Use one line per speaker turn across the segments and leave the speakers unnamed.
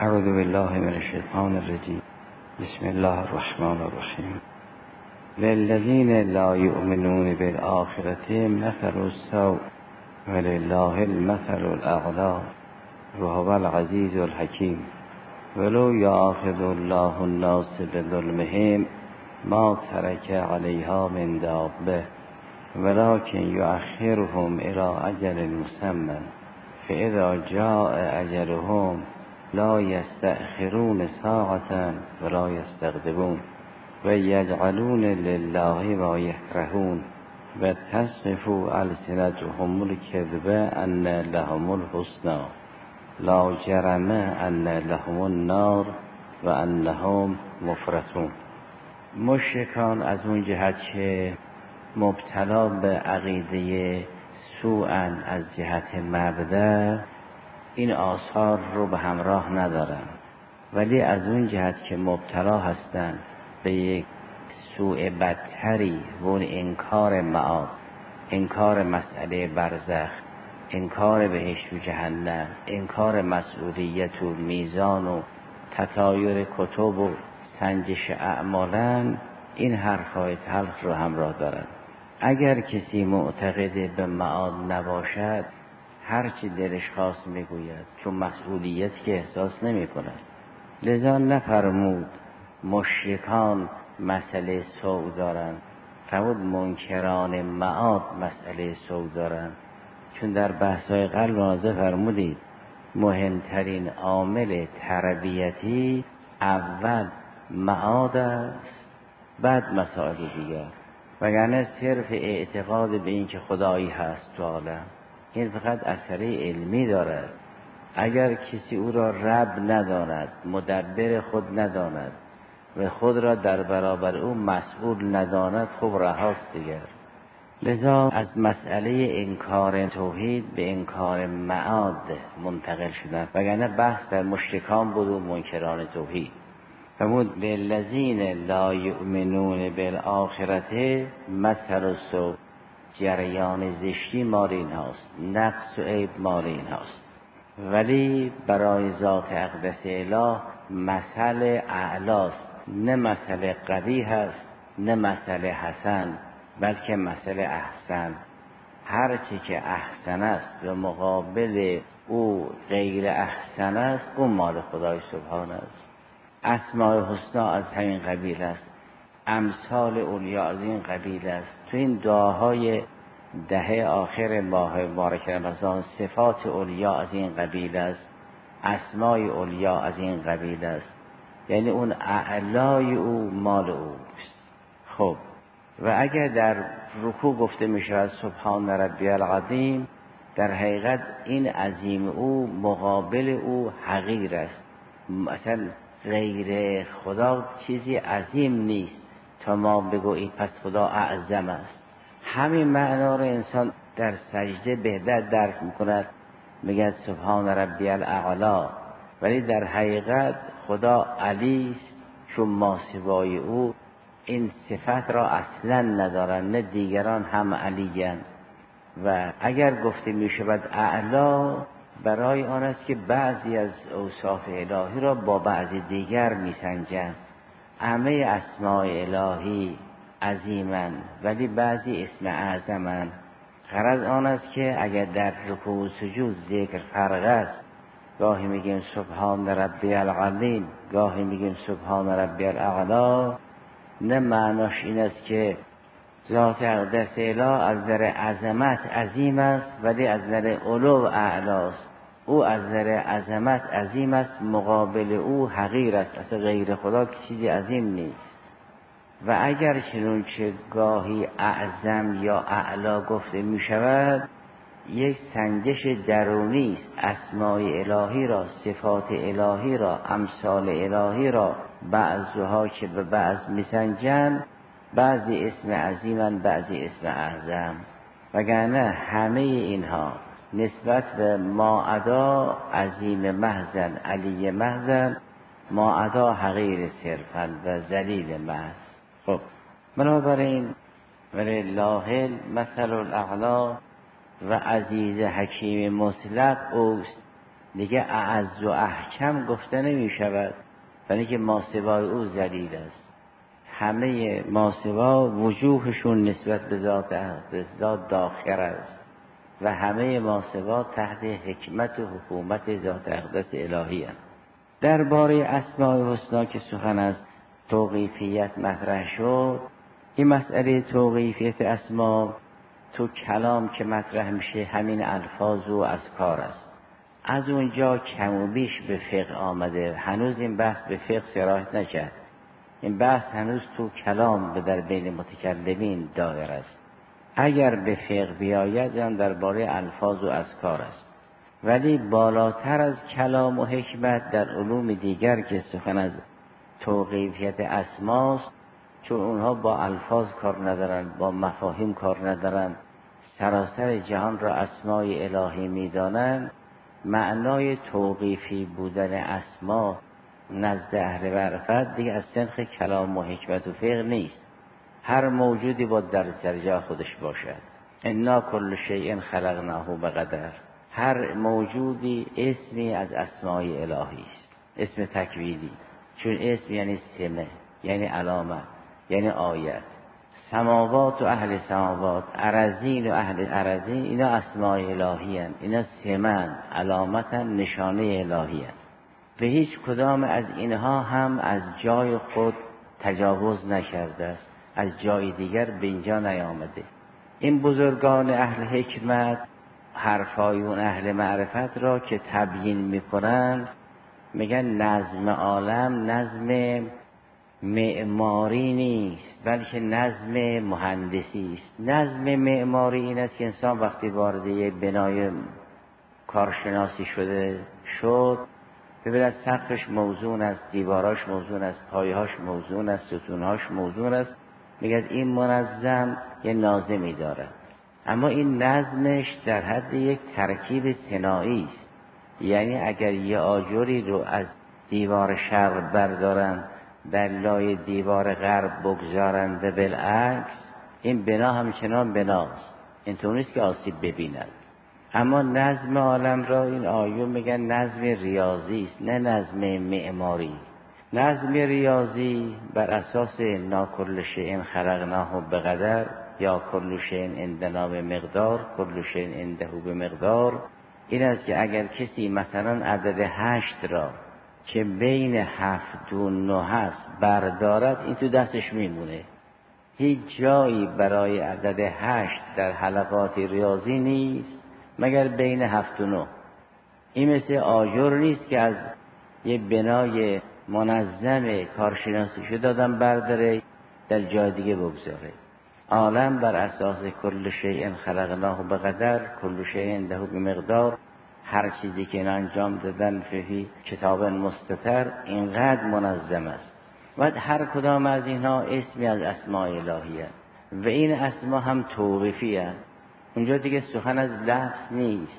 اعوذ بالله من الشیطان الرجیم. بسم الله الرحمن الرحیم. للذین لا یؤمنون بالآخرة مثل السوء ولله المثل الاعلی وهو العزیز الحکیم. ولو یأخذ الله الناس بظلمهم ما ترک علیها من دابة ولكن یؤخرهم الی اجل مسمى فاذا جاء اجلهم لا یستأخرون ساعة ولا یستقدمون و یجعلون لله ما یکرهون و تصف السنتهم الکذب ان لهم الحسنى لا جرم ان لهم النار و انهم مفرطون. مشرکان از اون جهت که مبتلا به عقیده سوءن از جهت مبدأ این آثار رو به همراه ندارن، ولی از اون جهت که مبتلا هستن به یک سوء بدتری و اون انکار معاد، انکار مسئله برزخ، انکار بهشت و جهنم، انکار مسئولیت و میزان و تطایر کتب و سنجش اعمالن، این حرفای تلخ رو همراه دارن. اگر کسی معتقد به معاد نباشد هرچی دلش خواست میگوید، چون مسئولیت که احساس نمی کند. لذا نفرمود مشرکان مسئله سوء دارن، فرمود منکران معاد مسئله سوء دارن. چون در بحث‌های قبل واضح فرمودید مهمترین عامل تربیتی اول معاد است، بعد مسائل دیگر. وگرنه صرف اعتقاد به این که خدایی هست تو عالم، این فقط اثری علمی دارد. اگر کسی او را رب نداند، مدبر خود نداند و خود را در برابر او مسئول نداند، خب رهاست دیگر. لذا از مسئله انکار توحید به انکار معاد منتقل شدن، وگرنه بحث در مشرکان بود و منکران توحید. فرمود للذین لا یؤمنون بالآخرة مثل السوء، جریان زشتی مال این هاست، نقص و عیب مال این هاست، ولی برای ذات اقدس اله مثل اعلاست، نه مثل قبیح است نه مثل حسن، بلکه مثل احسن. هرچی که احسن است و مقابل او غیر احسن است، اون مال خدای سبحان است. اسماء الحسنی از همین قبیل است، امثال اولیاء از این قبیل است. تو این دعاهای دهه آخر ماه مبارک رمضان صفات اولیاء از این قبیل است، اسماء اولیاء از این قبیل است، یعنی اون اعلای او مال اوست. خب و اگر در رکوع گفته می شود سبحان ربی العظیم، در حقیقت این عظیم او مقابل او حقیر است. مثلا غیر خدا چیزی عظیم نیست تا ما بگوییم پس خدا اعظم است. همین معنا رو انسان در سجده بهتر درک میکند، میگه سبحان ربی الاعلی، ولی در حقیقت خدا علی است، چون ما سوای او این صفت را اصلا ندارن، نه دیگران هم علیین. و اگر گفته میشود اعلا، برای آن است که بعضی از اوصاف الهی را با بعضی دیگر میسنجند. همه اسماء الهی عظیمن ولی بعضی اسم اعظمن. غرض آن است که اگر در رکوع و سجود ذکر فرق است، گاهی میگیم سبحان ربی العظیم، گاهی میگیم سبحان ربی الاعلی، نه معناش این است که ذات اقدس اله از نظر عظمت عظیم است ولی از نظر علو اعلاست. او از نظر عظمت عظیم است، مقابل او حقیر است، اصلا غیر خدا چیزی عظیم نیست. و اگر چنانچه گاهی اعظم یا اعلا گفته می شود، یک سنجش درونی است. اسماء الهی را، صفات الهی را، امثال الهی را بعضها که به بعض می سنجند، بعضی اسم عظیمن بعضی اسم اعظم. وگرنه همه اینها نسبت به ما عدا عظیم محضن، علی محضن، ما عدا حقیر صرفا و ذلیل محض. خب بنابراین ولله مثل الاعلی و عزیز حکیم مطلق اوست دیگه اعز و احکم گفته نمی شود، برای که ماسوای او ذلیل است. همه ماسوا وجوهشون نسبت به ذات داخل است و همه ماسوا تحت حکمت و حکومت ذات اقدس الهی هست. درباره اسماء الحسنا که سخن از توقیفیت مطرح شد، این مسئله توقیفیت اسما تو کلام که مطرح میشه همین الفاظ و اذکار است. از اونجا کم و بیش به فقه آمده، هنوز این بحث به فقه سرایت نکرد. این بحث هنوز تو کلام به در بین متکلمین دایر است. اگر به فقه بیاید هم درباره الفاظ و اذکار است، ولی بالاتر از کلام و حکمت در علوم دیگر که سخن از توقیفیت اسماست، چون اونها با الفاظ کار ندارن، با مفاهیم کار ندارن، سراسر جهان را اسمای الهی میدانند. معنای توقیفی بودن اسما نزد اهل معرفت دیگه از سنخ کلام و حکمت و فقه نیست. هر موجودی با در جا خودش باشد. انا کل شیء خلقناه بقدر. هر موجودی اسمی از اسمای الهی است، اسم تکوینی، چون اسم یعنی سمه، یعنی علامت، یعنی آیت. سماوات و اهل سماوات، ارضین و اهل ارضین، اینا اسمای الهی هستند، اینا سمن، علامتن، نشانه الهی هستند. به هیچ کدام از اینها هم از جای خود تجاوز نکرده است، از جای دیگر به اینجا نیامده. این بزرگان اهل حکمت حرفای اون اهل معرفت را که تبیین میکنند، میگن نظم عالم نظم معماری نیست، بلکه نظم مهندسی است. نظم معماری این است که انسان وقتی وارد یک بنای کارشناسی شد ببیند سقفش موزون است، دیواراش موزون است، پایهاش موزون است، ستونهاش موزون است، میگه این منظم یه ناظمی دارد. اما این نظمش در حد یک ترکیب صناعی است. یعنی اگر یه آجری رو از دیوار شرق بردارن در لای دیوار غرب بگذارن و بالعکس، این بنا همچنان بناست، اینطور نیست که آسیب ببیند. اما نظم عالم را این آیون میگن نظم ریاضی است، نه نظم معماری. نظم ریاضی بر اساس نا کل شیء خلقناه بقدر یا کل شیء عندنا بمقدار، کل شیء عنده بمقدار، این است که اگر کسی مثلا عدد 8 را که بین 7 و 9 هست بردارد، این تو دستش میمونه. هیچ جایی برای عدد 8 در حلقات ریاضی نیست مگر بین 7 و 9. این مثل آجر نیست که از یه بنای منظم کارشناسی شده دادن برداره در جای دیگه بگذاره. عالم بر اساس کل شیء خلقناه بقدر، کل شیء عنده بمقدار، هر چیزی که انجام دادن فی کتاب مستتر اینقدر منظم است. و هر کدام از اینها اسمی از اسماء الهیه و این اسما هم توقیفیه. اونجا دیگه سخن از لفظ نیست،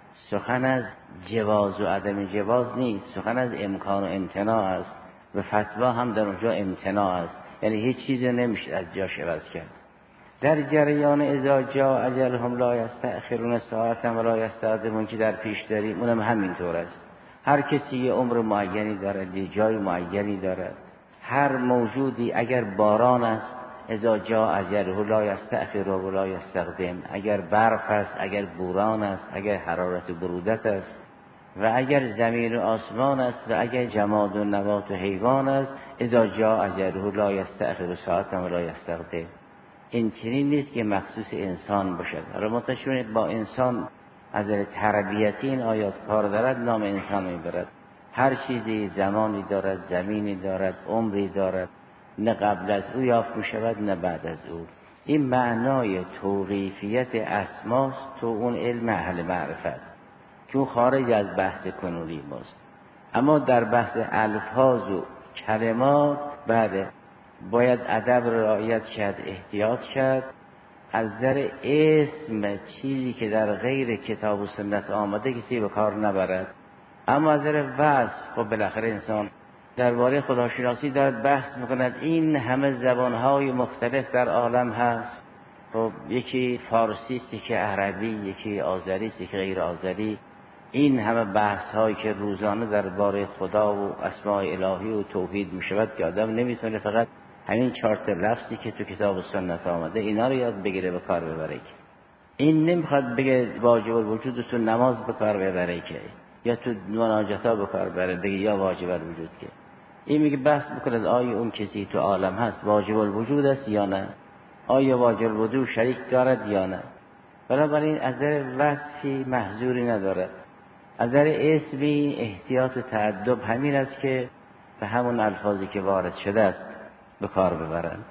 سخن از جواز و عدم جواز نیست، سخن از امکان و امتناع است و فتوا هم در اونجا امتناع است. یعنی هیچ چیزی نمیشه از جاش عوض کرد. در جریان اذا جاء اجلهم لا یستأخرون ساعة ولا یستقدمون که در پیش داریم، اونم همینطور است. هر کسی یه عمر معینی دارد، یه جای معینی دارد. هر موجودی اگر باران است، اذا جاء اجله لا یستأخر و لا یستقدم. اگر برف است، اگر بوران است، اگر حرارت و برودت است، و اگر زمین و آسمان است، و اگر جماد و نبات و حیوان است، اذا جاء اجله لا یستأخر ساعة ولا یستقدم. این چنین نیست که مخصوص انسان باشد. رمتشون با انسان از تربیتی این آیات کار دارد، نام انسان میبرد. هر چیزی زمانی دارد، زمینی دارد، عمری دارد، نه قبل از او یافت میشود نه بعد از او. این معنای توقیفیت اسماست تو اون علم اهل معرفت که اون خارج از بحث کنونی ماست. اما در بحث الفاظ و کلمات بعد باید ادب رعایت کرد، احتیاط کرد. از نظر اسم چیزی که در غیر کتاب و سنت آمده کسی به کار نبرد. اما از نظر وصف، خب بالاخره انسان درباره خداشناسی دارد بحث میکند. این همه زبانهای مختلف در عالم هست، خب یکی فارسی است، یکی عربی، یکی آذری است، یکی غیر آذری. این همه بحث هایی که روزانه درباره خدا و اسماء الهی و توحید می شود که آدم نمیتونه فقط همین 4 لفظی که تو کتاب و سنت آمده اینا رو یاد بگیره به کار ببره. این نمیخواد بگه واجب الوجود تو نماز به کار ببره که، یا تو مناجات ها به کار ببره بگه یا واجب الوجود که. این میگه بحث بکنه آیا اون کسی تو عالم هست واجب الوجود است یا نه، آیا واجب الوجود شریک دارد یا نه. بنابراین از نظر وصفی محذوری نداره، از نظر اسمی احتیاط و تأدب همین است که به همون الفاظی که وارد شده است به کار ببرند.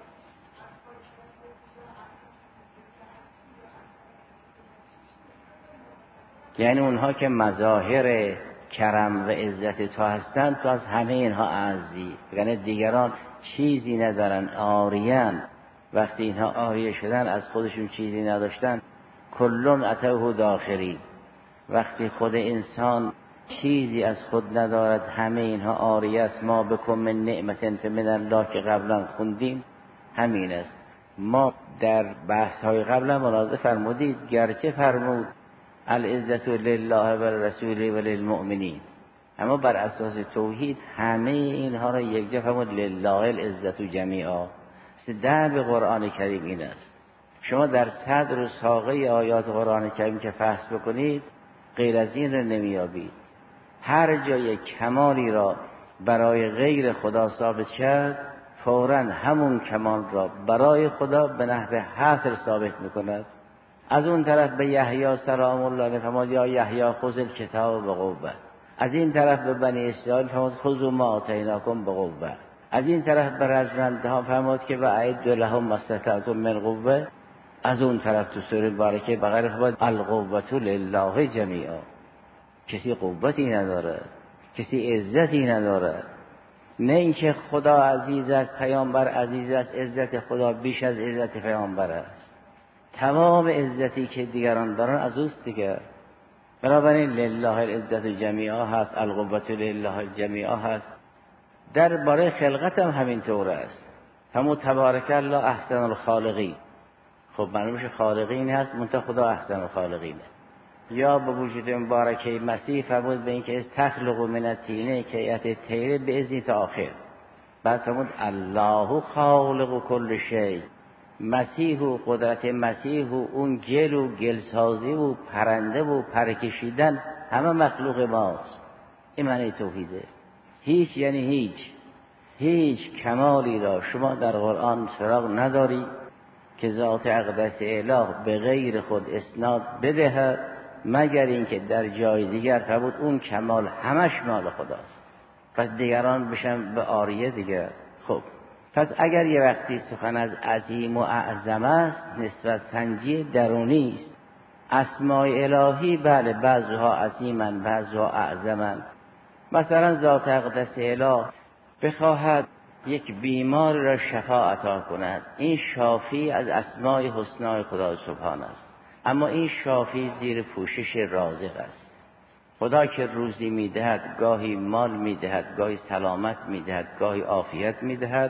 یعنی اونها که مظاهر کرم و عزت تو هستند، تو از همه اینها اعزی. یعنی دیگران چیزی ندارن، آریان. وقتی اینها آریه شدن از خودشون چیزی نداشتن، کلون اتوه داخری. وقتی خود انسان چیزی از خود ندارد، همه اینها آریه است. ما بکن من نعمت فمن الله که قبلا خوندیم همین است. ما در بحث های قبلا ملاحظه فرمودید گرچه فرمود العزت لله و رسوله و للمؤمنین، اما بر اساس توحید همه اینها را یکجا فرمود لله العزت جمیعا. درب قرآن کریم این است. شما در صدر و ساقه آیات قرآن کریم که فحص بکنید غیر از این را نمیابید. هر جای کمالی را برای غیر خدا ثابت کرد، فوراً همون کمال را برای خدا به نحو حصر ثابت میکند. از اون طرف به یحیی سلام الله علیه فرمود یا یحیی خذ الکتاب بقوه. از این طرف به بنی اسرائیل فرمود خذوا ما آتیناکم بقوه. از این طرف به رزمنده ها فرمود که واعدوا لهم ما استطعتم من قوه. از اون طرف تو سوره مبارکه بقره فرمود القوة لله جمیعا. کسی قوتی نداره، کسی عزتی نداره. نه اینکه خدا عزیز است، پیامبر عزیز است، عزت خدا بیش از عزت پیامبر است. تمام عزتی که دیگران دارن از اوست دیگه. بنابراین لله العزت جمیعا هست، القوة لله جمیعا هست. درباره خلقت هم همین طور است. همون تبارک الله احسن الخالقین. خب معلومش خالقین هست، منتها خدا احسن الخالقینه. یا به وجود مبارکه مسیح فرمود به این که تخلق من الطین کیت طیر باذن تا آخر. بعد فرمود الله خالق کل شیء. مسیح و قدرت مسیح و اون گل و گلسازی و پرنده و پرکشیدن همه مخلوق ماست. این معنی توحیده. هیچ یعنی هیچ کمالی را شما در قرآن سراغ نداری که ذات اقدس اله به غیر خود اسناد بدهد، مگر اینکه در جای دیگر فرمود اون کمال همش مال خداست، پس دیگران بشن به آریه دیگر. خب پس اگر یه وقتی سخن از عظیم و اعظم است، نسبت سنجی درونی است. اسماء الهی بله بعضها عظیمن بعضها اعظمن. مثلا ذات اقدس اله بخواهد یک بیمار را شفا عطا کند، این شافی از اسماء حسنای خدا سبحان است. اما این شافی زیر پوشش رازق است. خدا که روزی میدهد، گاهی مال میدهد، گاهی سلامت میدهد، گاهی عافیت میدهد.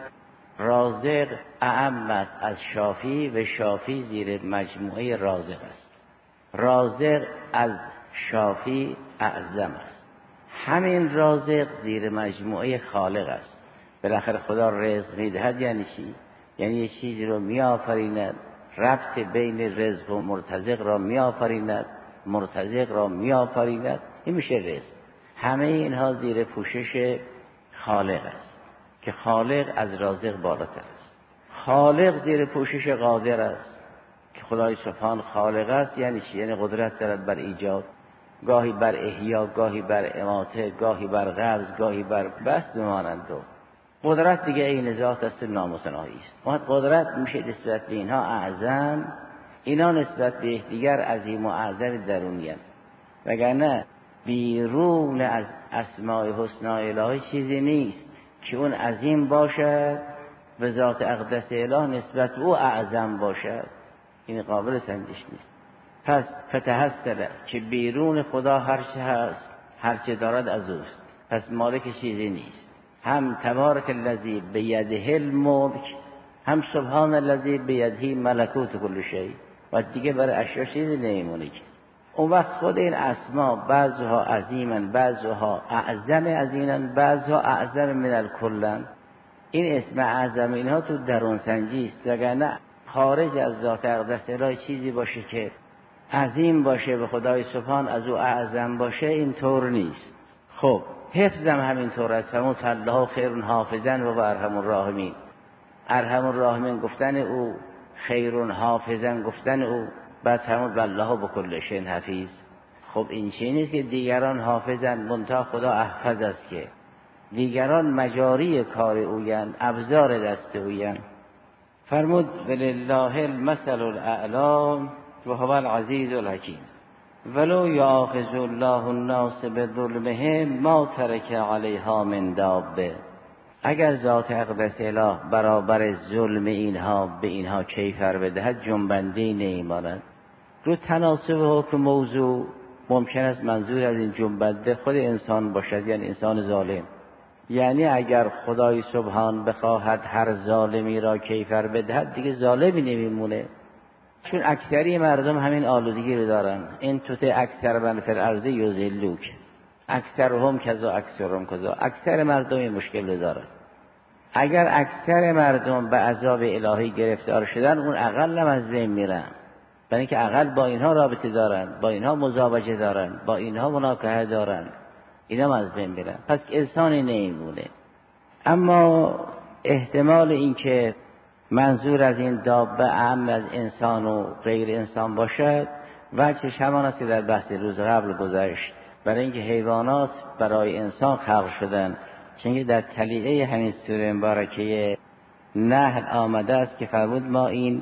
رازق اعم است از شافی و شافی زیر مجموعه رازق است. رازق از شافی اعظم است. همین رازق زیر مجموعه خالق است. بالاخره خدا رزق میدهد یعنی چی؟ یعنی یه چیزی رو میآفریند، ربط بین رزق و مرتزق را میآفریند، مرتزق را میآفریند، این میشه رزق. همه اینها زیر پوشش خالق است که خالق از رازق بالاتر است. خالق زیر پوشش قادر است که خدای سبحان خالق است. یعنی چی؟ یعنی قدرت دارد بر ایجاد، گاهی بر احیا، گاهی بر اماته، گاهی بر قبض، گاهی بر بسط مانند. قدرت دیگه این ذات است نامتناهی است. وقت قدرت میشه نسبت به اینها اعظم، اینا نسبت به دیگر عظیم و اعظم درونی هستند. وگرنه بیرون از اسماء حسنای الهی چیزی نیست که اون عظیم باشد و ذات اقدس اله نسبت به او اعظم باشد. این قابل سنجش نیست. پس فتحصل که بیرون خدا هرچه هست، هرچه دارد از اوست، پس مالک چیزی نیست. هم تبارک الذی بیده الملک، هم سبحان الذی بیده ملکوت کل شیء. و دیگه برای اشیاء چیزی نمیمونه که اون وقت خود این اسما بعضها عظیمن بعضها اعظم از اینن بعضها اعظم من الکلن. این اسم اعظم اینها تو درون سنجی است، وگرنه خارج از ذات اقدس الهی چیزی باشه که عظیم باشه به خدای سبحان از او اعظم باشه این طور نیست. خب حفظم همین طور است. همون الله خیر حافظن و ارحم الراحمین. ارحم الراحمین گفتن او، خیر حافظن گفتن او، بعد همون والله بكل شیء حفیظ. خب این چیزی نیست که دیگران حافظن منتها خدا احفظ است، که دیگران مجاری کار اوین، ابزار دست اوین. فرمود ولله المثل الاعلی و هو العزیز الحکیم. ولو یاخذ الله الناس بظلمهم ما ترک علیها من دابه. اگر ذات اقدس اله برابر ظلم اینها به اینها کیفر بدهد جنبنده نمیماند. رو تناسب حکم موضوع ممکن است منظور از این جنبنده خود انسان باشد، یعنی انسان ظالم. یعنی اگر خدای سبحان بخواهد هر ظالمی را کیفر بدهد دیگه ظالمی نمیمونه، چون اکثری مردم همین آلودگی رو دارن. این توته اکثر من فی الارض یضلوک، اکثرهم کذا اکثرهم کذا. اکثر مردم این مشکل رو دارن. اگر اکثر مردم به عذاب الهی گرفتار شدن اون اقل هم از بین میرن، برای اینکه اقل با اینها رابطه دارن، با اینها مزاوجه دارن، با اینها مناکحه دارن، اینا از بین میرن. پس انسانی نمیمونه. اما احتمال اینکه منظور از این دابه اعم از انسان و غیر انسان باشد وجهش همان است که در بحث روز قبل گذشت، برای اینکه حیوانات برای انسان خلق شدن. چون در تلیعه همین سوره مبارکه نحل آمده است که فرمود ما این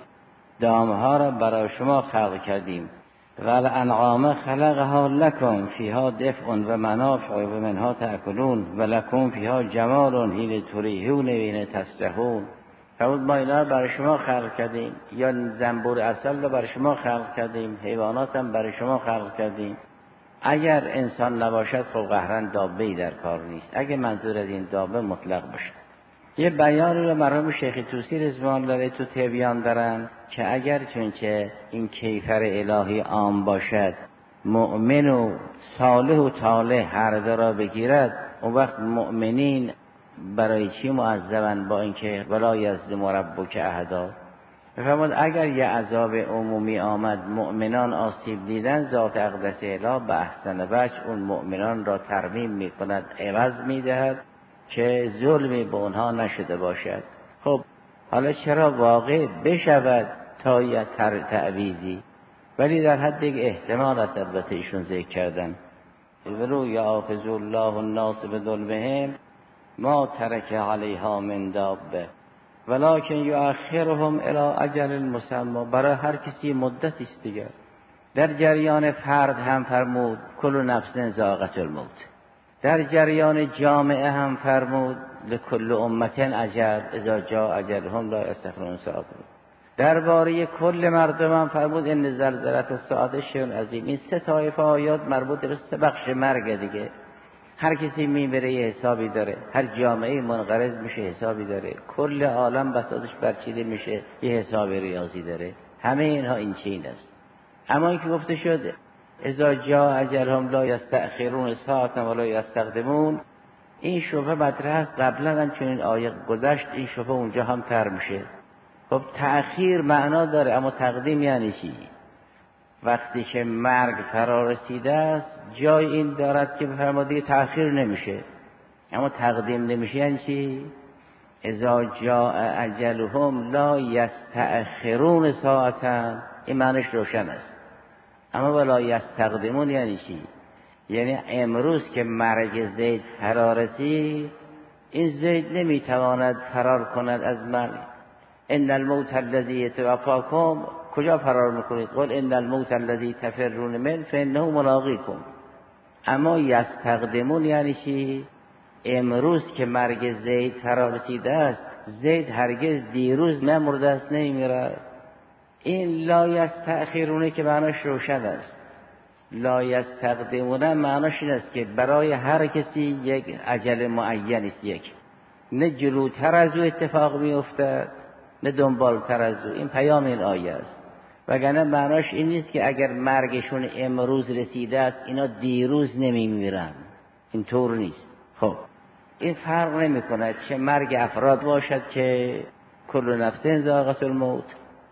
دامها را برای شما خلق کردیم و الانعام خلقها لکم فیها دفء و منافع و منها تأکلون و لکم فیها جمال حین تریحون و حین تسرحون. فرمود ما اینا را برای شما خلق کردیم، یا زنبور عسل را برای شما خلق کردیم، حیوانات هم برای شما خلق کردیم. اگر انسان نباشد خب قهرن دابه‌ای در کار نیست، اگر منظور از این دابه مطلق باشه. یه بیانی رو مرحوم شیخ طوسی رضوان الله تو تبیان دارن که اگر چونچه این کیفر الهی عام باشد مؤمن و صالح و طالح هر دو را بگیرد، اون وقت مؤمنین برای چی معذبن با اینکه ولا یظلم ربک احدا. بفرمود اگر یه عذاب عمومی آمد مؤمنان آسیب دیدن، ذات اقدس اله به احسن وجه اون مؤمنان را ترمیم میکند، عوض میدهد که ظلمی به اونها نشده باشد. خب حالا چرا واقع بشود تا یه تعویضی، ولی در حد یک احتمال است البته ایشون ذکر کردن. ولو یاخذ الله الناس بظلمهم ما ترک علیها من دابه ولکن یؤخرهم الی اجل مسمى. برای هر کسی مدت است دیگر. در جریان فرد هم فرمود کل نفس ذائقة الموت، در جریان جامعه هم فرمود لکل امت اجل اذا جاء اجلهم لا یستأخرون ساعة. درباره کل مردم هم فرمود ان زلزلة الساعة شیء عظیم. این سه طایفه آیات مربوط به سه بخش مرگ دیگه. هر کسی میبره یه حسابی داره، هر جامعه منقرض میشه حسابی داره، کل عالم بساطش برچیده میشه یه حساب ریاضی داره. همه اینها این چین است. اما این که گفته شد اذا جاء اجلهم لا یستأخرون ساعة ولا یستقدمون، این شبهه مطرح است. قبلا هم چون این آیه گذشت این شبهه اونجا هم تر میشه. خب تأخیر معنا داره، اما تقدیم یعنی چی؟ وقتی که مرگ فرا رسیده است جای این دارد که بفرماد دیگه تأخیر نمیشه، اما تقدیم نمیشه. یعنی چی؟ اذا جاء اجلهم لا یستأخرون ساعة، این معنیش روشن است. اما ولا یستقدمون یعنی چی؟ یعنی امروز که مرگ زید فرا رسید این زید نمیتواند فرار کند از مرگ. ان الموت الذی یتوفاکم، کجا فرار میکنید؟ قل ان الموت الذی تفرون من فانه ملاقیکم. اما یستقدمون یعنی چی؟ امروز که مرگ زید فرا رسیده است زید هرگز دیروز نمرده است، نمیمیرد. این لا یستأخرونه که معناش روشن است. لا یستقدمون معناش این است که برای هر کسی یک اجل معین است، یک نه جلوتر از او اتفاق میافتد نه دنبالتر از او. این پیام این آیه است. وگرنه معناش این نیست که اگر مرگشون امروز رسیده است اینا دیروز نمیمیرن، اینطور نیست. خب این فرق نمی کند چه مرگ افراد باشد که کل نفس ذائقة الموت،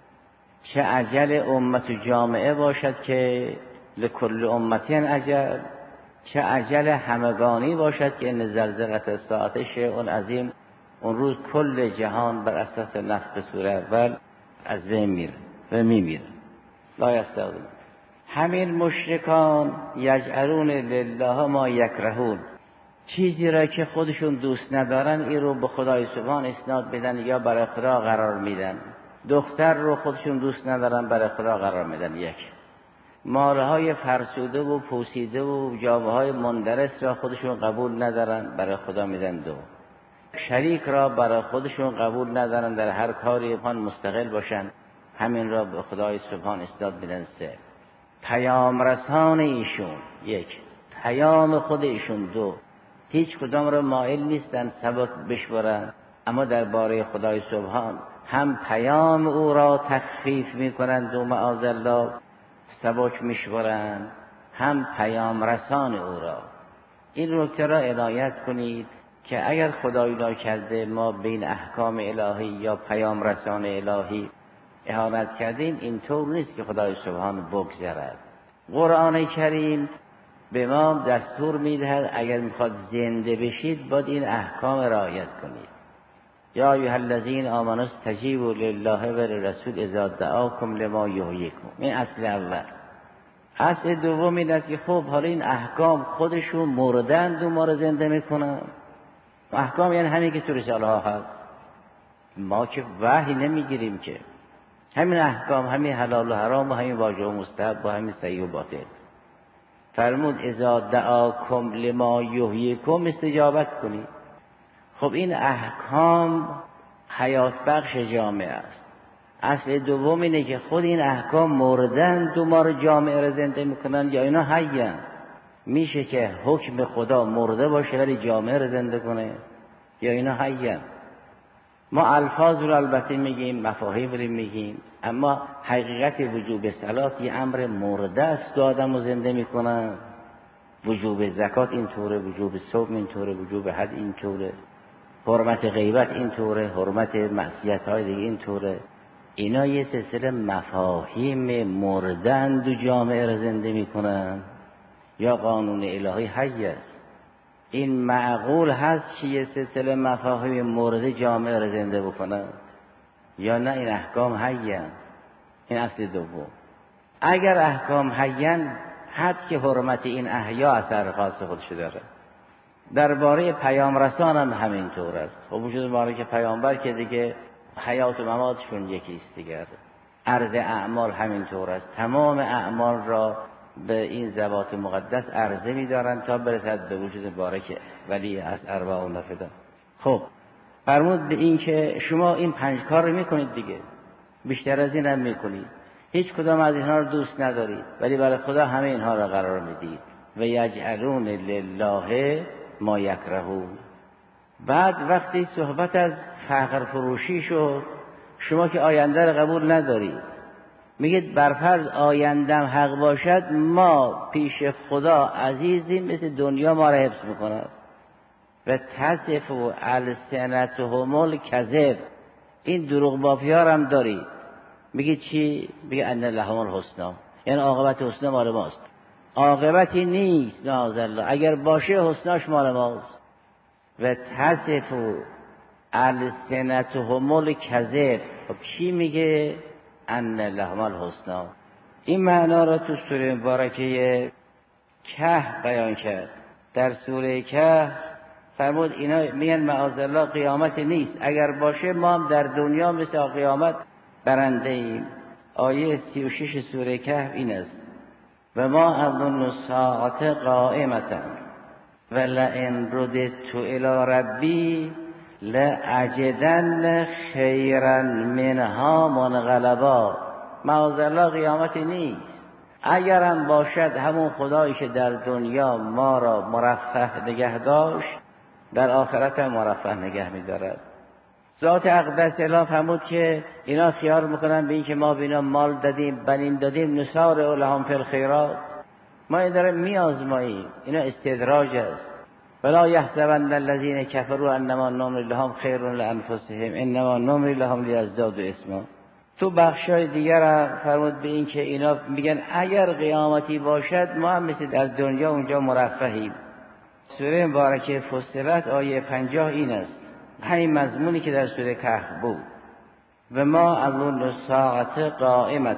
چه اجل امت و جامعه باشد که لکل امتی اجل، چه اجل همگانی باشد که ان زلزلة الساعة شیء عظیم. اون روز کل جهان بر اساس نفخ صور اول از بین میره و میمیره. لا یستوون. همین مشرکان یجعلون لله ما یکرهون، چیزی را که خودشون دوست ندارن این رو به خدای سبحان اسناد بدن یا برای خدا قرار میدن. دختر رو خودشون دوست ندارن برای خدا قرار میدن. یک، مالهای فرسوده و پوسیده و جامه‌های مندرس را خودشون قبول ندارن برای خدا میدن. دو، شریک را برای خودشون قبول ندارن، در هر کاری خان مستقل باشن، همین را به خدای سبحان اسناد میدن. سه، پیام رسان ایشون، یک پیام خود ایشون. دو، هیچ کدام را مائل نیستن سبک بشورن، اما درباره خدای سبحان هم پیام او را تخفیف میکنند و معاذالله سبک میشورند، هم پیام رسان او را. این نکته را عنایت کنید که اگر خدای ناکرده ما بین احکام الهی یا پیام رسان الهی اهانت کردیم، اینطور نیست که خدای سبحان بگذرد. قرآن کریم به ما دستور میدهد اگر میخواد زنده بشید باید این احکام رعایت کنید. یا ایها الذین آمنوا استجیبوا لله و للرسول اذا دعاکم لما یحییکم. این اصل اول. اصل دوم این است که خب حالا این احکام خودشون مردند و ما رو زنده میکنن. احکام یعنی همین که تو رساله ها هست، ما که وحی نمیگیریم که، همین احکام، همین حلال و حرام و همین واجب و مستحب و همین صحیح و باطل. فرمود اذا دعاکم لما یحییکم، استجابت کنید. خب این احکام حیات بخش جامعه است. اصل دوم اینه که خود این احکام مردن و ما رو جامعه رو زنده میکنن یا اینا حیان. میشه که حکم خدا مرده باشه ولی جامعه رو زنده کنه؟ یا اینا حیان. ما الفاظ رو البته میگیم، مفاهیم رو میگیم، اما حقیقت وجوب صلات یه امر مرده است و آدم رو زنده میکنن. وجوب زکات اینطوره، وجوب صوم اینطوره، وجوب حج اینطوره، حرمت غیبت اینطوره، حرمت معصیت های دیگه اینطوره. اینا یه سلسله مفاهیم مردند و جامعه رو زنده میکنن. یا قانون الهی حی است. این معقول هست که یه سلسله مفاهیم مرده جامعه رو زنده بکنن یا نه؟ این احکام حیان. این اصل دوم. اگر احکام حیان، حد که حرمت این احیا اثر خاص خودش داره. درباره پیام رسان هم همینطور است. خب وجود ما که پیامبر که دیگه حیات و مماتشون یکیست دیگر. عرض اعمال همینطور است. تمام اعمال را به این ذوات مقدس عرضه می‌دارن تا برسد به وجود بارک ولی از ارواح و نفدا. خب فرمود به این که شما این 5 کار رو میکنید دیگه، بیشتر از این هم میکنید، هیچ کدام از اینها رو دوست ندارید ولی برای خدا همه اینها رو قرار میدید. و یجعلون لله ما یکرهون. بعد وقتی صحبت از فقر فروشی شد، شما که آینده رو قبول ندارید، میگید برفرض آیندم حق باشد ما پیش خدا عزیزیم، مثل دنیا ما را حفظ میکند. و تصف و السنتهم الکذب، این دروغ بافی ها هم دارید. میگید چی؟ میگه ان لهم الحسنی، یعنی عاقبت حسنی مال ماست. عاقبتی نیست معاذالله، اگر باشه حسناش مال ماست. و تصف و السنتهم الکذب، خب چی میگه؟ ان لهم الحسنی. این معنا را تو سوره مبارکه کهف بیان کرد. در سوره کهف فرمود اینا میگن معاذالله قیامت نیست، اگر باشه ما هم در دنیا مثل قیامت برنده ایم. آیه 36 سوره کهف این است: و ما اظن الساعة قائمة ولئن رددت الی ربی لأجدن خیرا منها منقلبا. معاذالله قیامت نیست، اگرم باشد همون خدایی که در دنیا ما را مرفه نگه داشت در آخرت هم مرفه نگه می‌دارد. ذات اقدس اله فرمود که اینا خیال میکنن به این که ما به اینا مال دادیم، بنین دادیم، نسارع لهم فی الخیرات، ما این داره میازماییم. اینا استدراج است. ولا یحسبن الذین کفروا انما نملی لهم خیر لانفسهم انما نملی لهم لیزدادوا اثما. تو بخشای دیگر فرمود به این که اینا میگن اگر قیامتی باشد ما هم مثل در دنیا اونجا مرفهیم. سوره مبارکه فصلت آیه 50 این است، همین مضمونی که در سوره کهف بود. و ما اظن الساعة قائمة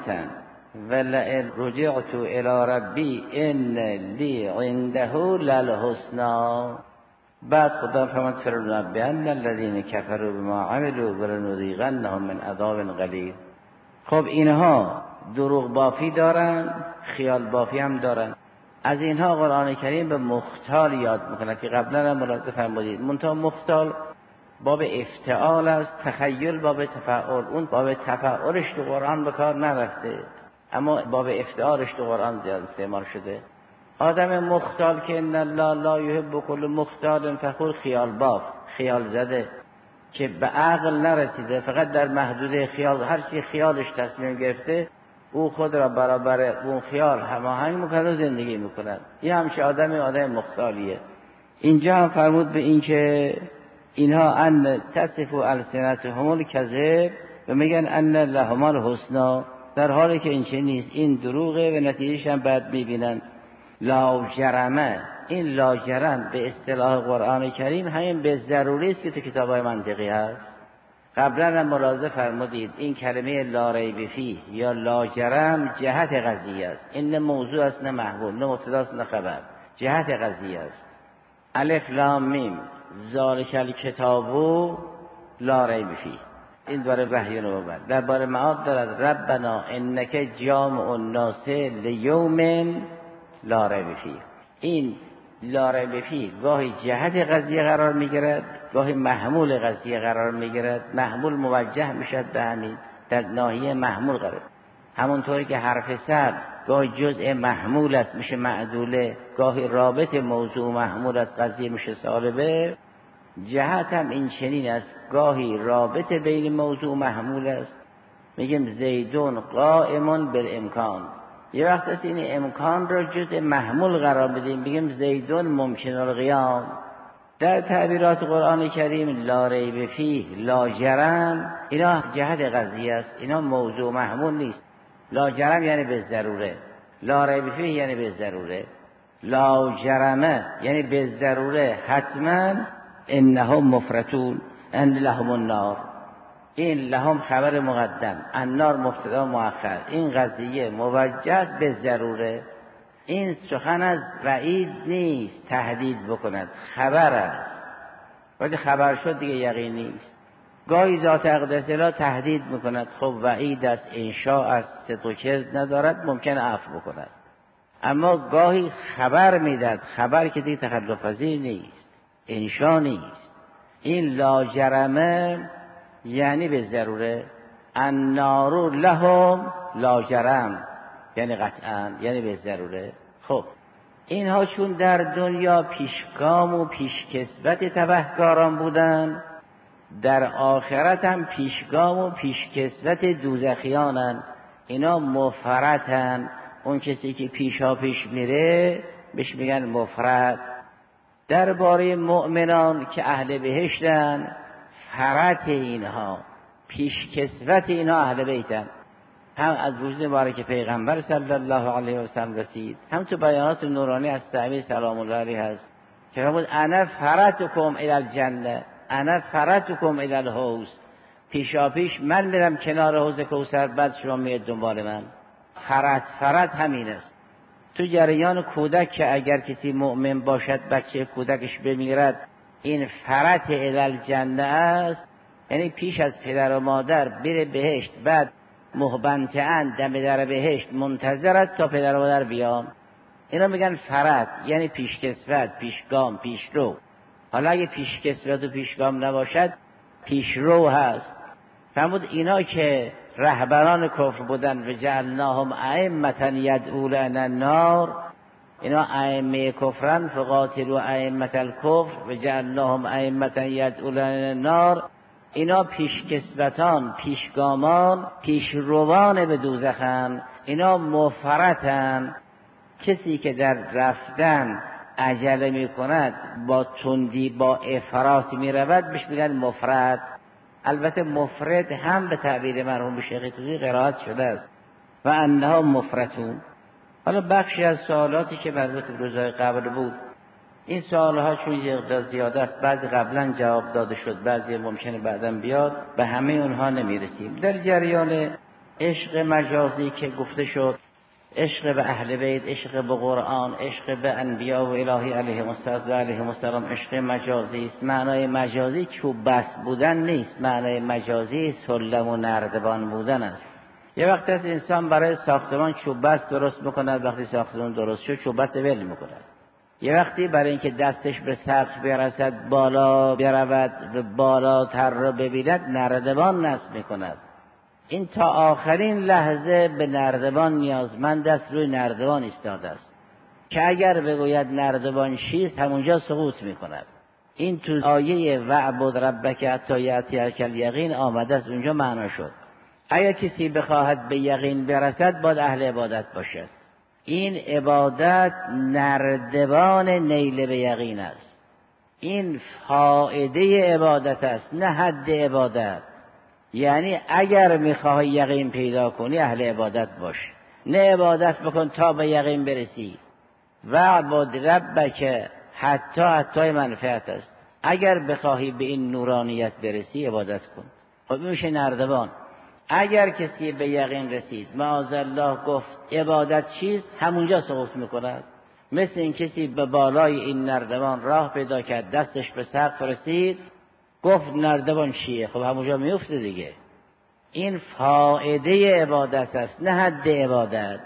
ولئن رجعت الى ربی ان لی عنده للحسنی. بعد خدا فرمود فلننبئن الذین کفروا بما عملوا ولنذیقنهم من عذاب غلیظ. خب اینها دروغ بافی دارن، خیال بافی هم دارن. از اینها قرآن کریم به مختال یاد میکنه که قبلا هم ملاحظه فرمودید. منتها مختال باب افتعال است، تخیل باب تفعل. اون باب تفعلش تو قرآن به کار نرفته، اما باب افتعالش تو قرآن زیاد استعمال شده. آدم مختال که ان الله لا یحب کل مختال فخور، خیال باف، خیال زده که به عقل نرسیده، فقط در محدوده خیال، هر چی خیالش تصمیم گرفته او خود را برابر اون خیال هماهنگ میکنه و زندگی میکنه. این همچه آدم مختالیه. اینجا هم فرمود به این که اینها ان تصف السنتهم الکذب و میگن ان لهم الحسنی، در حالی که این چه نیست، این دروغه و نتیجهش هم بعد میبینن. لا جرمه، این لا جرم به اصطلاح قرآن کریم همین به ضروری است که تو کتاب‌های منطقی هست. قبلا هم ملاحظه فرمودید این کلمه لا ریب فیه یا لا جرم جهت قضیه است. این موضوع است نه محمول، نه مبتدا است نه خبر، جهت قضیه است. الف لام میم ذالک الکتاب لا ریب فیه، این دوباره وحی نبوت. درباره معاد دارد ربنا انک جامع الناس لیوم لا ریب فیه. این لا ریب فیه گاهی جهت قضیه قرار میگیرد، گاهی محمول قضیه قرار میگیرد. محمول موجه میشد به همین، در ناحیه محمول قرار. همونطوری که حرف سر گاهی جزء محمول است میشه معدوله، گاهی رابط موضوع محمول است قضیه میشه سالبه. جهت هم این چنین است، گاهی رابط بین موضوع محمول است، میگیم زیدون قائمون بالامکان، یه وقت است این امکان را جزء محمول قرار بدیم بگیم زیدون ممکن القیام. در تعبیرات قرآن کریم لا ریب فیه، لا جرم، اینا جهت قضیه است، اینا موضوع محمول نیست. لا جرم یعنی به ضروره، لا ریب فیه یعنی به ضروره، لا جرمه یعنی به ضروره حتما انهم مفرطون ان لهم النار. این لهم خبر مقدم، النار مبتدا مؤخر. این قضیه موجه به ضروره. این سخن از وعید نیست تهدید بکند، خبر است. وقتی خبر شد دیگه یقین نیست. گاهی ذات اقدس اله تهدید میکند، خب وعید است، انشاء است، صدق و کذب ندارد، ممکن عفو بکند. اما گاهی خبر میداد، خبر که دیگه تخلف پذیر نیست، انشاء نیست. این لا جرمه یعنی به ضروره، النار لهم لا جرم یعنی قطعا، یعنی به ضروره. خب اینها چون در دنیا پیشگام و پیشکسوت تبهکاران بودن، در آخرت هم پیشگام و پیشکسوت دوزخیانن. اینا مفرطن، اون کسی که پیشا پیش میره بهش میگن مفرط. درباره مؤمنان که اهل بهشتن، فرط اینها، پیشکسوت اینها اهل بیتن. هم از وجود مبارک پیغمبر صلی الله علیه و سلم رسید، هم تو بیانات نورانی از تعمیر سلام الله علیه هست که فرمود انا فرطکم الی الجنه، انا فرطکم الی الحوض. پیشا پیش من میرم کنار حوض کوثر، بعد شما میاد دنبال من. فرط همین است. تو جریان کودک که اگر کسی مؤمن باشد بچه کودکش بمیرد، این فرط الی الجنه است، یعنی پیش از پدر و مادر بره بهشت، بعد محبنته‌اند دم در بهشت منتظرت تا پدر و مادر بیان. اینا میگن فرط، یعنی پیشکسوت، پیشگام، پیشرو. حالا اگه پیشکسوت و پیشگام نباشد پیشرو هست. فرمود اینا که رهبران کفر بودن و جعلناهم ائمة یدعون الی النار، اینا ائمه کفرن، فقاتلوا ائمة الکفر و جعلناهم ائمة یدعون الی النار. اینا پیشکسوتان، پیشگامان، پیشروان به دوزخن. اینا مفرطن. کسی که در رفتن عجله می کند، با تندی، با افراط می رود، بهش میگن مفرط. البته مفرط هم به تعبیر مرحوم شیخ توسی قرائت شده است و انها مفرطون. حالا بخشی از سوالاتی که مربوط به روزهای قبل بود، این سوالها چون یه زیاده است، بعضی قبلا جواب داده شد، بعضی ممکنه بعداً بیاد، به همه اونها نمیرسیم. در جریان عشق مجازی که گفته شد، عشق به اهل بیت، عشق به قرآن، عشق به انبیا و الهی علیهم السلام، عشق مجازی است. معنای مجازی چوب بست بودن نیست، معنای مجازی سلم و نردبان بودن است. یه وقت از انسان برای ساختمان چوب بست درست میکنه، وقتی ساختمان درست شد چوب بست ول میکنه. یه وقتی برای اینکه دستش به سقف برسد، بالا برود، به بالاتر رو ببیند، نردبان نصب میکند. این تا آخرین لحظه به نردبان نیازمند است، روی نردبان ایستاده است که اگر بگوید نردبان چیست، همونجا سقوط میکند. این تو آیه وعبد ربک حتی یأتیک الیقین آمده است، اونجا معنا شد. اگر کسی بخواهد به یقین برسد، باید اهل عبادت باشد. این عبادت نردبان نیل به یقین است. این فائده عبادت است، نه حد عبادت. یعنی اگر میخواهی یقین پیدا کنی، اهل عبادت باش، نه عبادت بکن تا به یقین برسی. وعبد ربک حتی منفعت است. اگر بخواهی به این نورانیت برسی، عبادت کن. خب میشه نردبان. اگر کسی به یقین رسید، معاذالله گفت عبادت چیست، همونجا سقوط میکند. مثل این کسی به بالای این نردبان راه پیدا کرد، دستش به سقف رسید، گفت نردبان چیه، خب همونجا میفته دیگه. این فائده عبادت است، نه حد عبادت.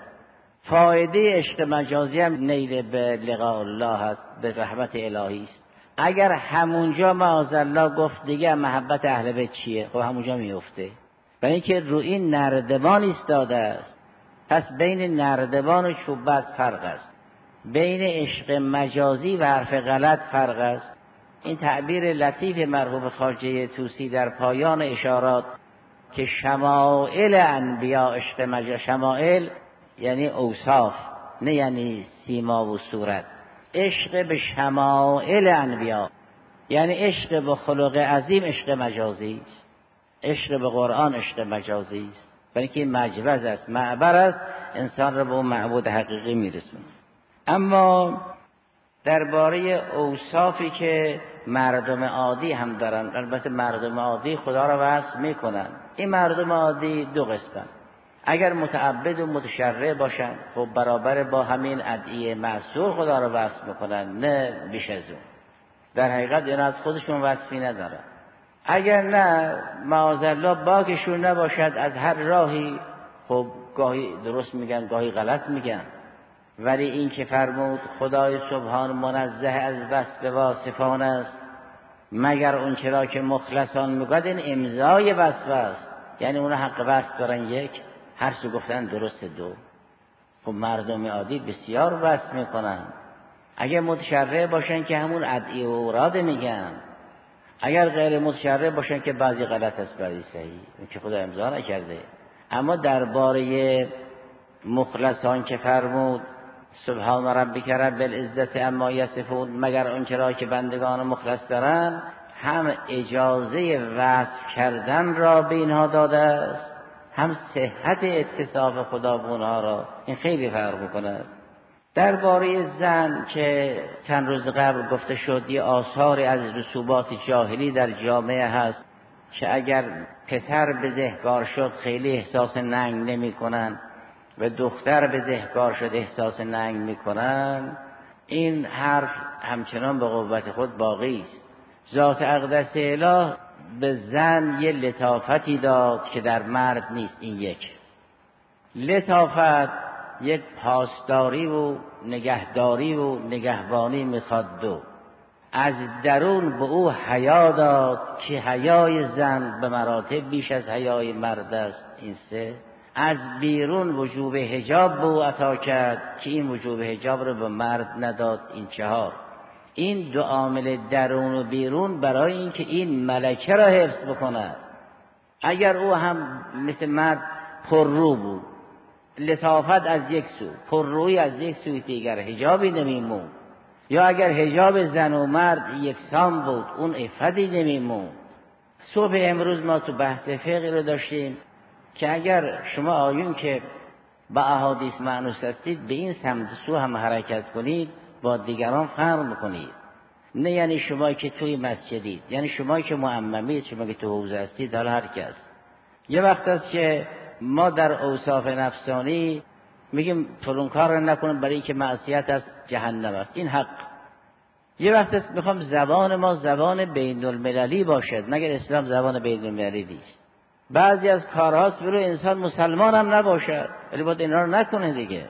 فائده عشق مجازی هم نیل به لقاء الله است، به رحمت الهی است. اگر همونجا معاذالله گفت دیگه محبت اهل بیت چیه، خب همونجا میفته. برای اینکه روی این نردبان ایستاده است. پس بین نردبان و چوب بست فرق است، بین عشق مجازی و حرف غلط فرق است. این تعبیر لطیف مرحوم خواجه طوسی در پایان اشارات که شمائل انبیا عشق مجازی، شمائل یعنی اوصاف، نه یعنی سیما و صورت. عشق به شمائل انبیا یعنی عشق به خلق عظیم، عشق مجازی است. عشق به قرآن عشق مجازی است، برای اینکه این مجوز است، معبر است، انسان را به اون معبود حقیقی میرسونه. اما درباره اوصافی که مردم عادی هم دارن، البته مردم عادی خدا را وصف میکنن. این مردم عادی دو قسمن. اگر متعبد و متشرع باشن، خب برابر با همین ادعیه معصور خدا را وصف میکنن، نه بیش از اون. در حقیقت اینا از خودشون وصفی ندارن. اگر نه معاذالله باکشون نباشد، از هر راهی خب گاهی درست میگن گاهی غلط میگن. ولی این که فرمود خدای سبحان منزه از وصف واصفان است، مگر اون چرا که مخلصان میگوید، این امضای وصف است. یعنی اونا حق وصف دارن یک، هر سو گفتن درست دو. خب مردم عادی بسیار وصف میکنن. اگر متشرع باشن که همون ادعیه و اراده میگن، اگر غیر متشرع باشن که بعضی غلط است بعضی صحیح، اون که خدا امضا نکرده. اما درباره مخلصان که فرمود سبحان ربک رب العزت عما یصفون، مگر اون چرا که بندگان مخلص دارن، هم اجازه وصف کردن را به اینها داده است، هم صحت اتصاف خدا به اونها را. این خیلی فرق میکنه. درباره زن که چند روز قبل گفته شد، یه آثاری از رسوبات جاهلی در جامعه هست که اگر پسر بزهکار شد خیلی احساس ننگ نمی کنن و دختر بزهکار شد احساس ننگ می کنن. این حرف همچنان به قوت خود باقی است. ذات اقدس اله به زن یه لطافتی داد که در مرد نیست. این یک لطافت، یک پاسداری و نگهداری و نگهبانی میخواد. دو، از درون به او حیا داد که حیای زن به مراتب بیش از حیای مرد است. این سه، از بیرون وجوب حجاب به او عطا کرد که این وجوب حجاب رو به مرد نداد. این چهار،
این دو عامل درون و بیرون برای اینکه این ملکه را حفظ بکند. اگر او هم مثل مرد پررو بود، لطافت از یک سو، پررویی از یک سوی دیگر، حجابی نمیمون، یا اگر حجاب زن و مرد یکسان بود اون عفتی نمیمون. صبح امروز ما تو بحث فقه رو داشتیم که اگر شما آیون که با احادیث مانوس هستید به این سمت سو هم حرکت کنید با دیگران فرق میکنید. نه یعنی شما که توی مسجدید، یعنی شما که معممید، شما که تو حوزه هستید، حالا هر کس. یه وقت است که ما در اوصاف نفسانی میگیم فلان کار رو نکنیم برای اینکه معصیت از جهنم است، این حق. یه وقت است میخوام زبان ما زبان بین المللی باشد، مگر اسلام زبان بین المللی نیست. بعضی از کارهاست برای انسان مسلمان هم نباشد ولی باید اینا رو نکنه دیگه.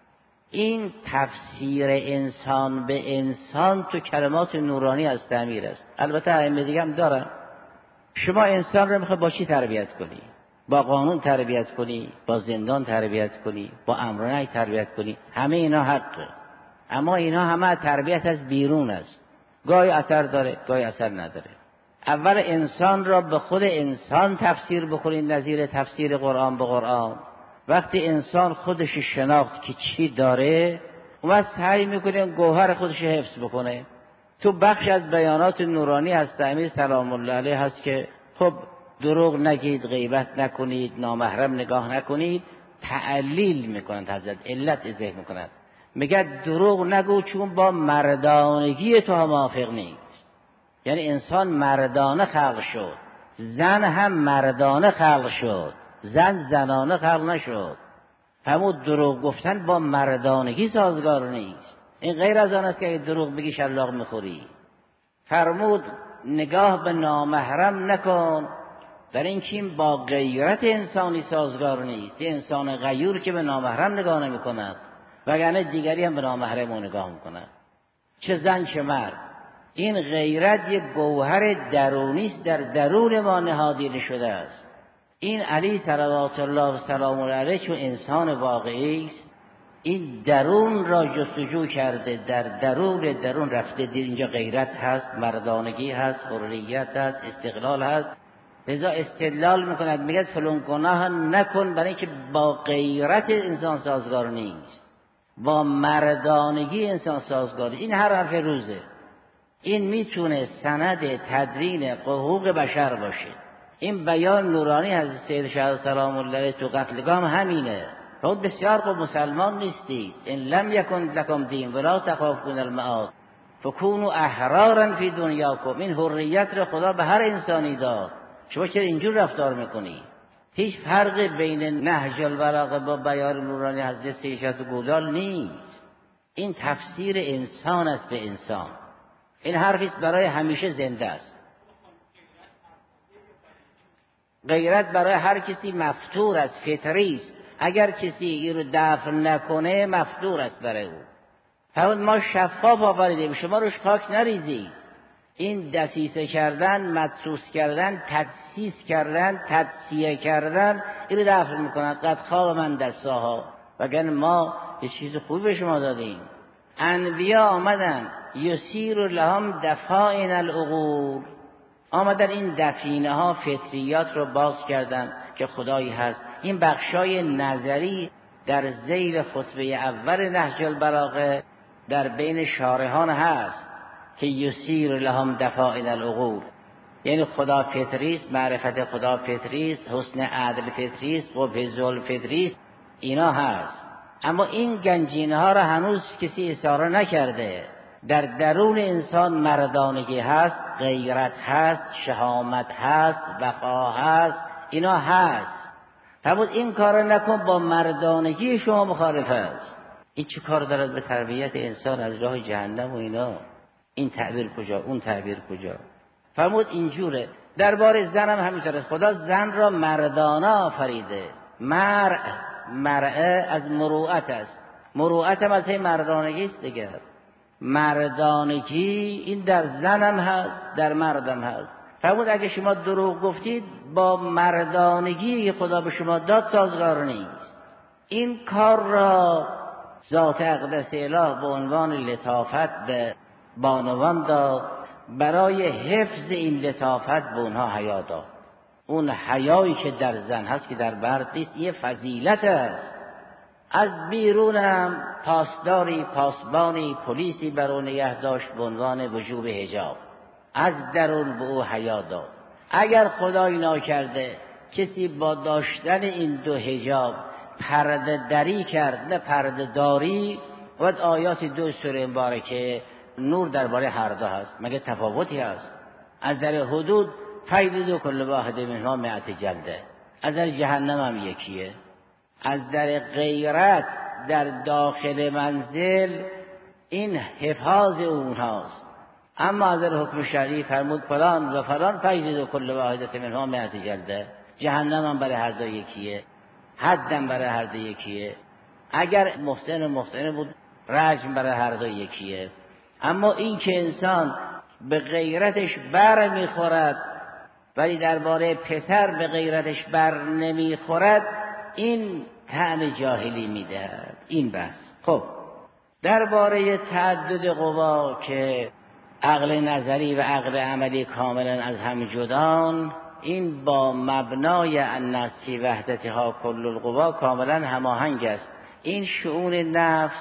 این تفسیر انسان به انسان تو کلمات نورانی از تعمیر است. البته ائمه دیگه هم دارن. شما انسان رو میخوای با چی تربیت کنی؟ با قانون تربیت کنی، با زندان تربیت کنی، با امر و نهی تربیت کنی، همه اینا حقه. اما اینا همه تربیت از بیرون است. گاهی اثر داره، گاهی اثر نداره. اول انسان را به خود انسان تفسیر بکنید نظیر تفسیر قرآن به قرآن. وقتی انسان خودش شناخت که چی داره، اون سعی میکنه گوهر خودش حفظ بکنه. تو بخش از بیانات نورانی هست امیر سلام الله علیه هست که خب دروغ نگید، غیبت نکنید، نامحرم نگاه نکنید، تعلیل میکنند حضرت، علت ذکر میکنند. میگه دروغ نگو چون با مردانگی تو موافق نیست. یعنی انسان مردانه خلق شد، زن هم مردانه خلق شد، زن زنانه خلق نشد. همون دروغ گفتن با مردانگی سازگار نیست. این غیر از آن است که دروغ بگی شلاق میخوری. فرمود نگاه به نامحرم نکن، در این که این با غیرت انسانی سازگار نیست. انسان غیور که به نامحرم نگاه نمی کند وگرنه دیگری هم به نامحرم نگاه میکند، چه زن چه مرد. این غیرت یک گوهر درونی است، در درون ما نهادینه شده است. این علی صلوات الله و سلام علیه چون انسان واقعی است، این درون را جستجو کرده، در درون رفته، دید اینجا غیرت هست، مردانگی هست، حریت هست، استقلال هست. لذا استدلال میکند، میگه فلان گناه نکن برای اینکه با غیرت انسان سازگار نیست، با مردانگی انسان سازگار. این هر حرف روزه. این میتونه سند تدوین حقوق بشر باشه. این بیان نورانی حضرت سید شهید سلام الله علیه تو قتلگاه همینه. خود بسیار خوب مسلمان نیستید، ان لم یکن لکم دین ولا تخافون المعاد فکونوا احرارا فی دنیاکم. این حریت رو خدا به هر انسانی داد، شما چرا اینجور رفتار میکنی؟ هیچ فرق بین نهج البلاغه با بیان نورانی حضرت سید شهید گودال نیست. این تفسیر انسان است به انسان. این حرفی برای همیشه زنده است. غیرت برای هر کسی مفتور است، فطری است. اگر کسی این رو دفع نکنه مفتور است برای او. همون ما شفاف آفریدیم، شما روش خاک نریزید. این دسیسه کردن، مدسوس کردن، تدسیس کردن، تدسیه کردن، این رو دفع میکنند. قد خواب من دستاها، وگرنه ما یه چیز خوبی به شما دادیم. انبیا آمدن یسیر لهم دفائن العقول، آمدن این دفینه ها فطریات رو باز کردن که خدایی هست. این بخشای نظری در ذیل خطبه اول نهج البلاغه در بین شارحان هست که یسیر لهم دفائن العقول، یعنی خدا فطری است، معرفت خدا فطری است، حسن عدل فطری است، قبح ظلم فطری است، اینا هست. اما این گنجینه ها را هنوز کسی اشاره نکرده. در درون انسان مردانگی هست، غیرت هست، شهامت هست، وفا هست، اینا هست. فرمود این کار نکن، با مردانگی شما مخالف است. این چه کار دارد به تربیت انسان از راه جهنم و اینا؟ این تعبیر کجا، اون تعبیر کجا؟ فرمود اینجوره. درباره زن هم همینطوره. خدا زن را مردانه آفریده. مرء از مروءت است. مروءت هم از مردانگی است دیگه. مردانگی این در زنم هست، در مردم هست. فرمود اگه شما دروغ گفتید با مردانگی خدا به شما داد سازگار نیست. این کار را ذات اقدس اله به عنوان لطافت به بانوان داد، برای حفظ این لطافت به اونها حیا داد. اون حیایی که در زن هست که در مرد نیست، یه فضیلت است. از بیرونم پاسداری، پاسبانی، پلیسی بر او نگه داشت به عنوان وجوب حجاب. از درون به او حیا داد. اگر خدای ناکرده کسی با داشتن این دو حجاب پرده دری کرد، نه پرده داری، و آیات دو سوره مبارکه نور درباره هر دو هست، مگه تفاوتی هست؟ از در حدود فیض کل واحد منها 100 جلده، از در جهنم هم یکیه. از در غیرت در داخل منزل این حفاظ اونهاست، اما از در حکم شرعی فرمود فلان و فلان فیض کل واحد منها 100 جلده، جهنم هم برای هر دو یکیه، حدم برای هر دو یکیه. اگر محسن بود رجم برای هر دو یکیه. اما این که انسان به غیرتش بر میخورد ولی درباره پسر به غیرتش بر نمیخورد، این طعم جاهلی میدهد. این بس. خب درباره تعدد قوا که عقل نظری و عقل عملی کاملا از هم جدان، این با مبنای النفس وحدتها کل القوا کاملا هماهنگ است. این شؤون نفس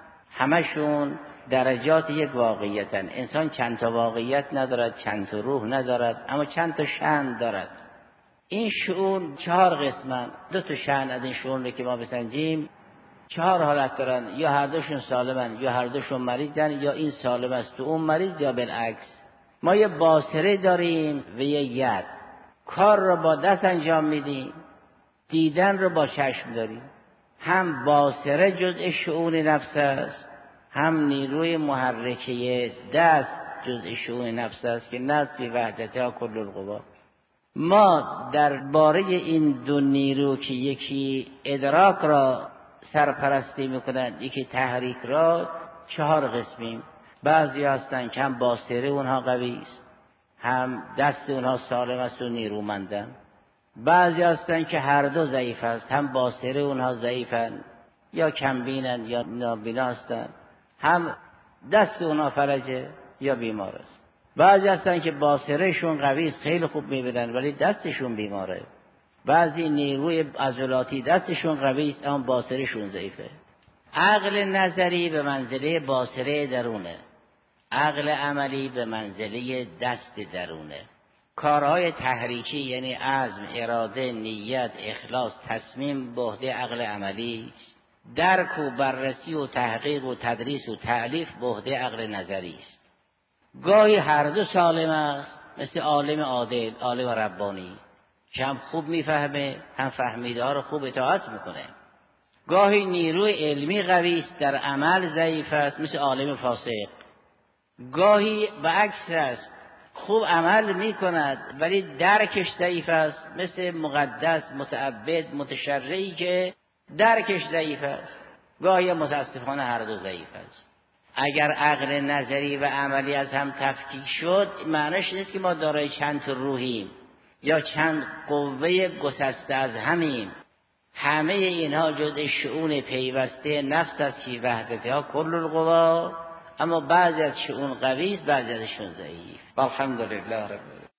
همشون درجات یک واقعیتن. انسان چند تا واقعیت ندارد، چند تا روح ندارد، اما چند تا شأن دارد. این شؤون 4 قسمن. 2 تا شأن از این شؤون که ما بسنجیم 4 حالت دارن، یا هر دوشون سالمن، یا هر دوشون مریضن، یا این سالم است و اون مریض، یا بالعکس. ما یه باصره داریم و یه ید. کار رو با دست انجام میدیم، دیدن رو با چشم داریم. هم باصره جزء شؤون نفس است، هم نیروی محرکه دست جزء شؤون نفس است که نفس وحدتها کل القوا. ما درباره این دو نیرو که یکی ادراک را سرپرستی میکنند، یکی تحریک را 4 قسمیم. بعضی هستن که هم باصره اونها قوی است، هم دست اونها سالم است و نیرومندن. بعضی هستن که هر دو ضعیف است، هم باصره اونها ضعیفن یا کمبینن یا نابینا هستن، هم دست اونها فلجه یا بیمار است. بعضی هستن که باصرهشون قوی است، خیلی خوب میبینن ولی دستشون بیماره. بعضی نیروی عضلاتی دستشون قوی است اما باصرهشون ضعیفه. عقل نظری به منزله باصره درونه، عقل عملی به منزله دست درونه. کارهای تحریکی یعنی عزم، اراده، نیت، اخلاص، تصمیم به عهده عقل عملی است. درک و بررسی و تحقیق و تدریس و تألیف به عهده عقل نظری است. گاهی هر دو سالم است، مثل عالم عادل، عالم ربانی که هم خوب میفهمه هم فهمیده ها رو خوب اطاعت میکنه. گاهی نیروی علمی قوی است، در عمل ضعیف است، مثل عالم فاسق. گاهی برعکس است، خوب عمل میکند ولی درکش ضعیف است، مثل مقدس، متعبد، متشرعی که درکش ضعیف است. گاهی متاسفانه هر دو ضعیف است. اگر عقل نظری و عملی از هم تفکیک شد، معنیش نیست که ما دارای چند تا روحیم یا چند قوه گسسته از همیم. همه اینها جزء شؤون پیوسته نفس است که وحدتها کل القوا، اما بعضی از شؤون قوی است، بعضی ازشون ضعیف. الحمدلله رب العالمین.